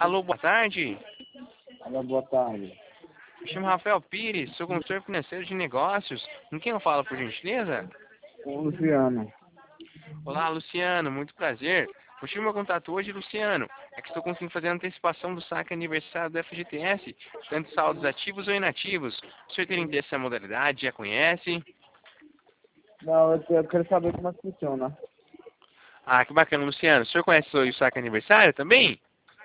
Alô, boa tarde. Olá, boa tarde. Me chamo Rafael Pires, sou consultor financeiro de negócios. Com quem eu falo, por gentileza? Com o Luciano. Olá, Luciano, muito prazer. O motivo do meu contato hoje, Luciano, é que estou conseguindo fazer a antecipação do saque aniversário do FGTS, tanto saldos ativos ou inativos. O senhor tem interesse nessa modalidade, já conhece? Não, eu quero saber como é que funciona. Ah, que bacana, Luciano. O senhor conhece o saque aniversário também?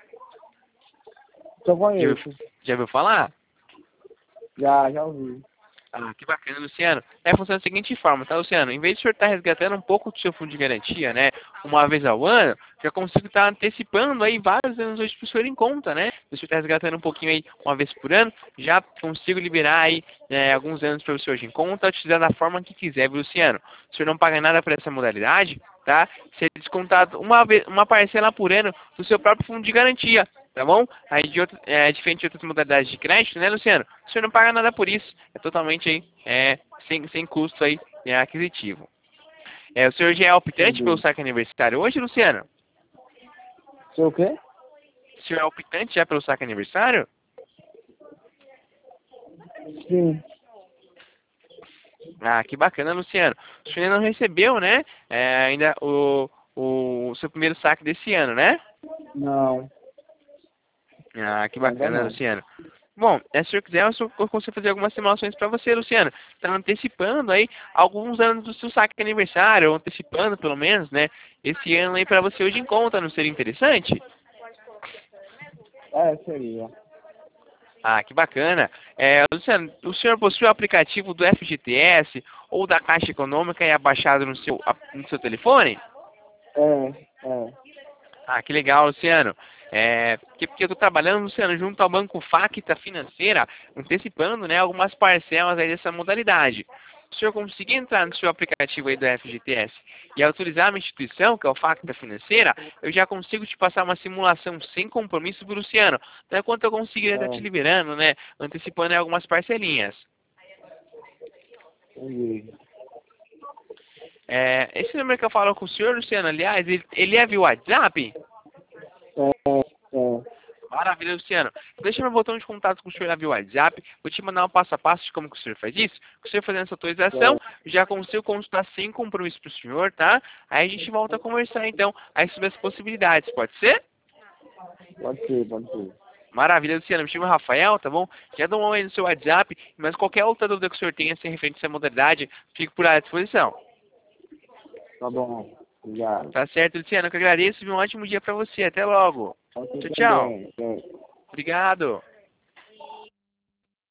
Só Já conheço. ouviu, já ouviu falar? Já ouvi. Ah, que bacana, Luciano. Funciona da seguinte forma, tá, Luciano? Em vez de o senhor estar resgatando um pouco do seu fundo de garantia, né, uma vez ao ano, já consigo estar antecipando aí vários anos hoje para o senhor em conta, né? Se o senhor está resgatando um pouquinho aí uma vez por ano, já consigo liberar aí alguns anos para o senhor em conta, utilizar da forma que quiser, viu, Luciano? O senhor não paga nada por essa modalidade, tá? Ser descontado uma parcela por ano do seu próprio fundo de garantia. Tá bom? Aí diferente de outras modalidades de crédito, né, Luciano? O senhor não paga nada por isso. É totalmente aí, sem custo aí, aquisitivo. O senhor já é optante pelo Entendi. saque aniversário hoje, Luciano? Sei o quê? O senhor é optante já pelo saque aniversário? Sim. Ah, que bacana, Luciano. O senhor ainda não recebeu, né? Ainda o seu primeiro saque desse ano, né? Não, Ah, que ainda bacana, não. Luciano. Bom, se o senhor quiser, eu consigo fazer algumas simulações para você, Luciano. Está antecipando aí alguns anos do seu saque de aniversário, ou antecipando pelo menos, né? Esse ano aí para você hoje em conta, não seria interessante? Seria. Ah, que bacana. Luciano, o senhor possui o aplicativo do FGTS ou da Caixa Econômica e abaixado no seu telefone? É. Ah, que legal, Luciano. Porque eu estou trabalhando, Luciano, junto ao Banco Facta Financeira, antecipando, né, algumas parcelas aí dessa modalidade. Se eu conseguir entrar no seu aplicativo aí do FGTS e autorizar a minha instituição, que é o Facta Financeira, eu já consigo te passar uma simulação sem compromisso para o Luciano. Então, quanto eu conseguiria estar te É. liberando, né, antecipando aí algumas parcelinhas. Entendi. Esse número que eu falo com o senhor, Luciano, aliás, ele é via WhatsApp? É. Maravilha, Luciano. Deixa meu botão de contato com o senhor via WhatsApp. Vou te mandar um passo a passo de como que o senhor faz isso. O senhor fazendo essa autorização, É. já consigo consultar sem compromisso para o senhor, tá? Aí a gente volta a conversar, então, aí sobre as possibilidades. Pode ser? Pode ser. Maravilha, Luciano. Me chama Rafael, tá bom? Já dá uma olhada no seu WhatsApp, mas qualquer outra dúvida que o senhor tenha sem referente a essa modalidade, fico por à disposição. Tá bom. Obrigado. Tá certo, Luciano? Eu que agradeço e um ótimo dia para você. Até logo. Você Tchau, tchau. também. É. Obrigado.